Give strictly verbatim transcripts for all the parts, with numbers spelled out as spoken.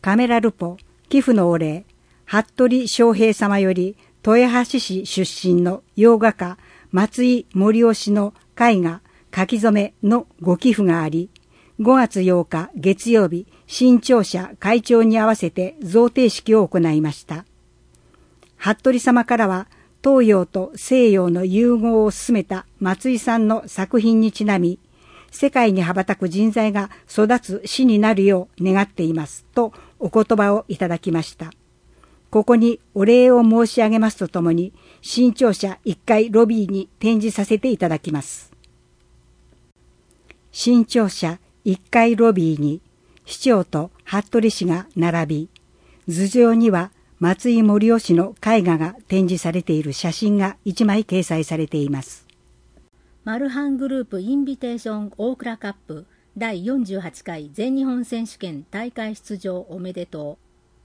カメラルポ寄付のお礼、服部翔平様より豊橋市出身の洋画家松井森雄氏の絵画書き初めのご寄付があり、ごがつようか月曜日、新庁舎開庁に合わせて贈呈式を行いました。服部様からは、東洋と西洋の融合を進めた松井さんの作品にちなみ、世界に羽ばたく人材が育つ市になるよう願っていますとお言葉をいただきました。ここにお礼を申し上げますとともに、新庁舎いっかいロビーに展示させていただきます。新庁舎いっかいロビーに市長と服部氏が並び、頭上には松井森雄氏の絵画が展示されている写真がいちまい掲載されています。 マルハングループインビテーション大倉カップだいよんじゅうはちかい全日本選手権大会出場おめでとう。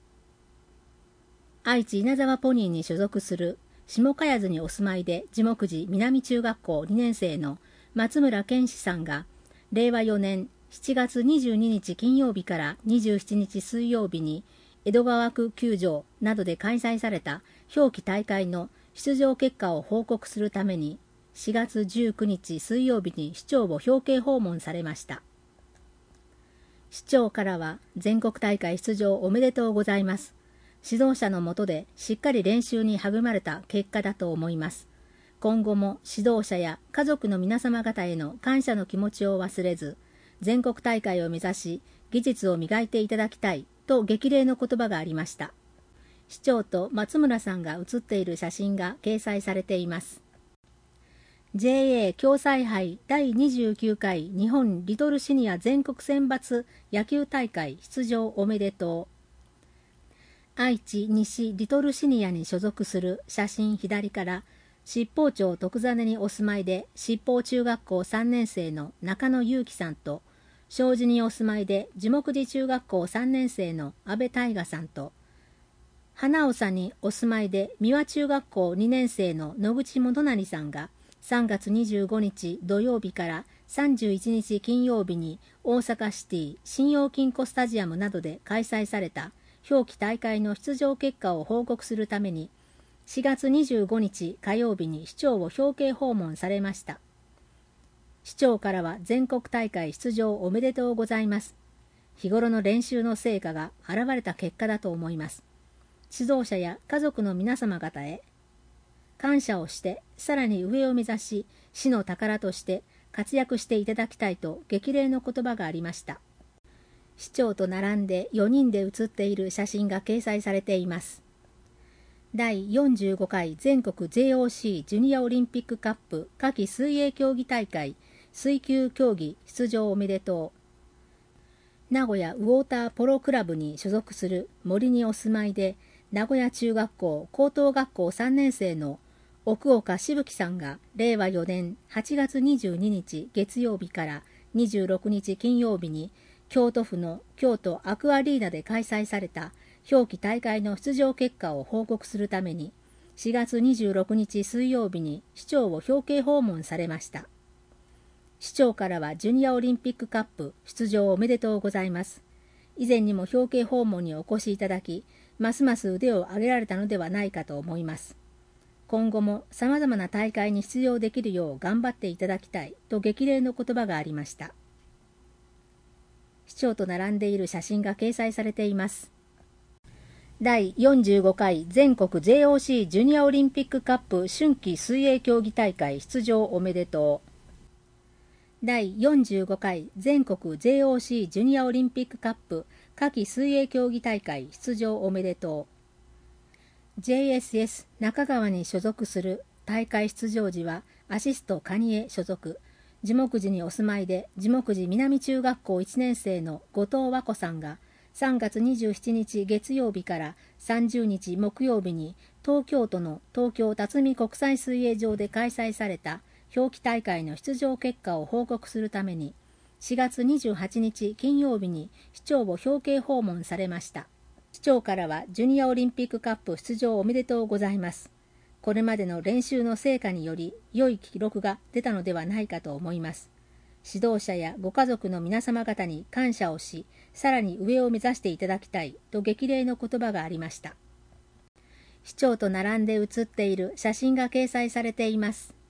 愛知稲沢ポニーに所属する下茅津にお住まいで樹木寺南中学校にねん生の松村健志さんがれいわよねんしちがつにじゅうににち金曜日からにじゅうしちにち水曜日に江戸川区球場などで開催された表記大会の出場結果を報告するためにしがつじゅうくにち水曜日に市長を表敬訪問されました。市長からは全国大会出場おめでとうございます。指導者の下でしっかり練習に励まれた結果だと思います。今後も指導者や家族の皆様方への感謝の気持ちを忘れず、全国大会を目指し技術を磨いていただきたいと激励の言葉がありました。市長と松村さんが写っている写真が掲載されています。ジェーエー 共済杯だいにじゅうきゅうかい日本リトルシニア全国選抜野球大会出場おめでとう。愛知西リトルシニアに所属する写真左から七宝町徳実にお住まいで七宝中学校さんねん生の中野祐樹さんと、庄司にお住まいで樹木寺中学校さんねん生の阿部大我さんと、花長にお住まいで三輪中学校にねん生の野口元成さんがさんがつにじゅうごにち土曜日からさんじゅういちにち金曜日に大阪シティ信用金庫スタジアムなどで開催された表記大会の出場結果を報告するためにしがつにじゅうごにち火曜日に市長を表敬訪問されました。市長からは全国大会出場おめでとうございます。日頃の練習の成果が現れた結果だと思います。指導者や家族の皆様方へ感謝をしてさらに上を目指し市の宝として活躍していただきたいと激励の言葉がありました。市長と並んでよにんで写っている写真が掲載されています。だいよんじゅうごかい全国 ジェイオーシー ジュニアオリンピックカップ夏季水泳競技大会水球競技出場おめでとう。名古屋ウォーターポロクラブに所属する森にお住まいで名古屋中学校高等学校さんねん生の奥岡しぶきさんがれいわよねんはちがつにじゅうににち月曜日からにじゅうろくにち金曜日に京都府の京都アクアリーナで開催された表記大会の出場結果を報告するためにしがつにじゅうろくにち水曜日に市長を表敬訪問されました。市長からはジュニアオリンピックカップ出場おめでとうございます。以前にも表敬訪問にお越しいただき、ますます腕を上げられたのではないかと思います。今後もさまざまな大会に出場できるよう頑張っていただきたいと激励の言葉がありました。市長と並んでいる写真が掲載されています。だいよんじゅうごかい全国 ジェイオーシー ジュニアオリンピックカップ春季水泳競技大会出場おめでとう。だいよんじゅうごかい全国 ジェイオーシー ジュニアオリンピックカップ夏季水泳競技大会出場おめでとう。ジェイエスエス 中川に所属する大会出場時はアシスト蟹江所属、樹木寺にお住まいで樹木寺南中学校いちねん生の後藤和子さんがさんがつにじゅうしちにち月曜日からさんじゅうにち木曜日に東京都の東京辰巳国際水泳場で開催された表記大会の出場結果を報告するためにしがつにじゅうはちにち金曜日に市長を表敬訪問されました。市長からはジュニアオリンピックカップ出場おめでとうございます。これまでの練習の成果により良い記録が出たのではないかと思います。 指導者やご家族の皆様方に感謝をし、さらに上を目指していただきたいと激励の言葉がありました。市長と並んで写っている写真が掲載されています。